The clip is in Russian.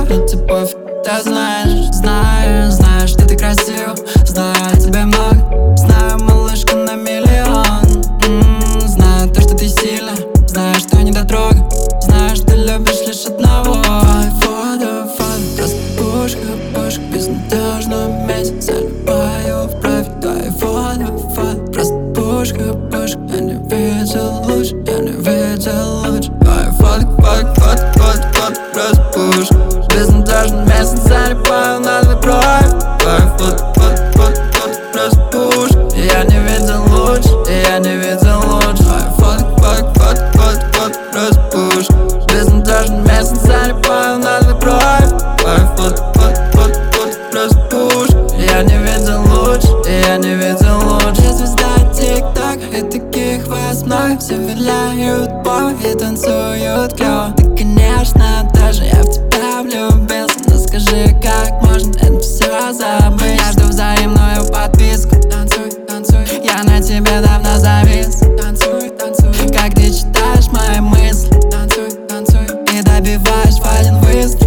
мне тебе пофиг. Ты знаешь, что ты красив. Знаю о тебе много, знаю, малышка, на миллион. Знаю то, что ты сильна, знаю, что не дотрога. Знаю, что любишь лишь одного. Фото, просто пушка, безнадежно вместе. Заливаю в кровь твои фото, просто пушка, я не видел лучше, Твои фото, просто пушка, безнадежно вместе. Заливаю на твой кровь. Твои фото, просто пушка, я не видел лучше, Твои фото, просто пушка, безнадежно вместе. Заливаю на твой кровь. Твои фото, просто пушка, я не видел лучше, Я звезда тик-ток, и таких вас много. Все виляют по и танцуют клёво. Ты, конечно, тоже, я в тебя влюбился. Но скажи, как можно это все забыть? Я жду взаимную подписку. Танцуй, я на тебе давно завис. Танцуй, как ты читаешь мои мысли. Танцуй, и добиваешь в один выстрел.